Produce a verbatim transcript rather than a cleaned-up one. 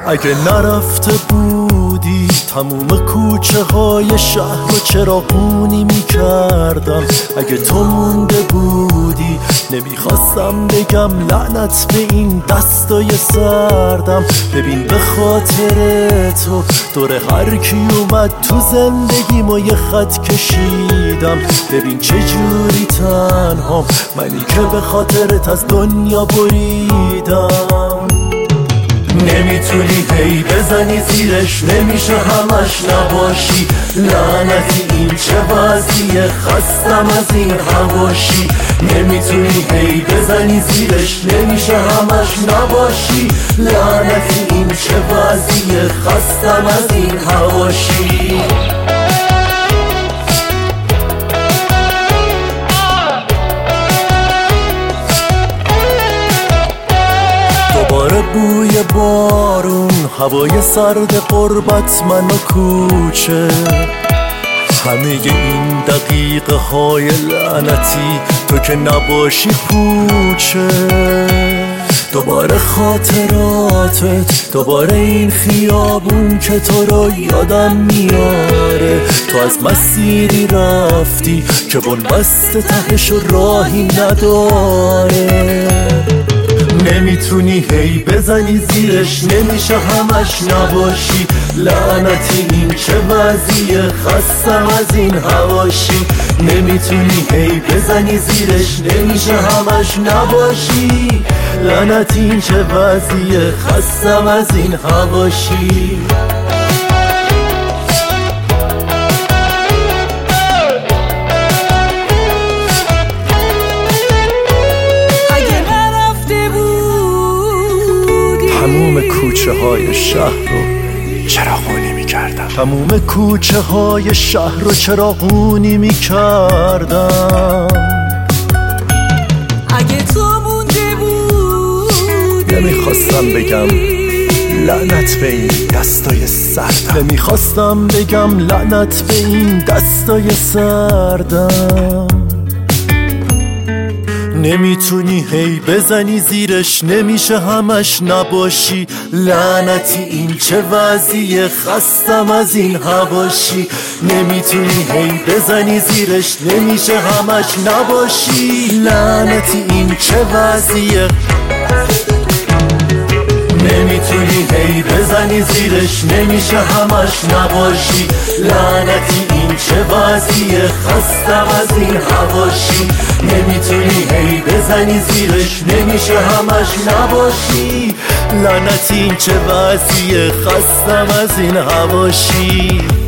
اگه نرفته بودی تموم کوچه های شهر رو چراغونی میکردم. اگه تو مونده بودی نمیخواستم بگم لعنت به این دستای سردم. ببین به خاطر تو دور هر کی اومد تو زندگیم و یه خط کشیدم. ببین چه جوری تنهام منی که به خاطرت از دنیا بریدم. نمیتونی هی بزنی زیرش، نمیشه همش نباشی. لعنتی این چه وضعیه، خستم از این حواشی. نمیتونی هی بزنی زیرش، نمیشه همش نباشی. لعنتی این چه وضعیه، خستم از این حواشی. دوباره بوی بارون، هوای سرد قربت، من و کوچه، همه این دقیقه های لعنتی تو که نباشی پوچه. دوباره خاطراتت، دوباره این خیابون که تو رو یادم میاره. تو از مسیری رفتی که بنبست تهش و راهی نداره. نمیتونی هی بزنی زیرش، نمیشه همش نباشی. لعنتی این چه وضعیه، خستم از این حواشی. نمیتونی هی بزنی زیرش، نمیشه همش نباشی. لعنتی این چه وضعیه، خستم از این حواشی. تموم کوچه های شهر رو چراغونی میکردم. تموم کوچه های شهر رو چراغونی میکردم. اگه تو مونده بودی نمیخواستم بگم لعنت به این دستای سردم. نمیخواستم بگم لعنت به این دستای سردم. نمیتونی هی بزنی زیرش، نمیشه همش نباشی. لعنتی این چه وضعیه، خستم از این حواشی. نمیتونی هی بزنی زیرش، نمیشه همش نباشی. لعنتی این چه وضعیه. نمیتونی هی بزنی زیرش، نمیشه همش نباشی. لعنتی این چه وضعیه، خستم از این حواشی. نمیتونی هی بزنی زیرش، نمیشه همش نباشی. لعنتی این چه وضعیه، خستم از این حواشی.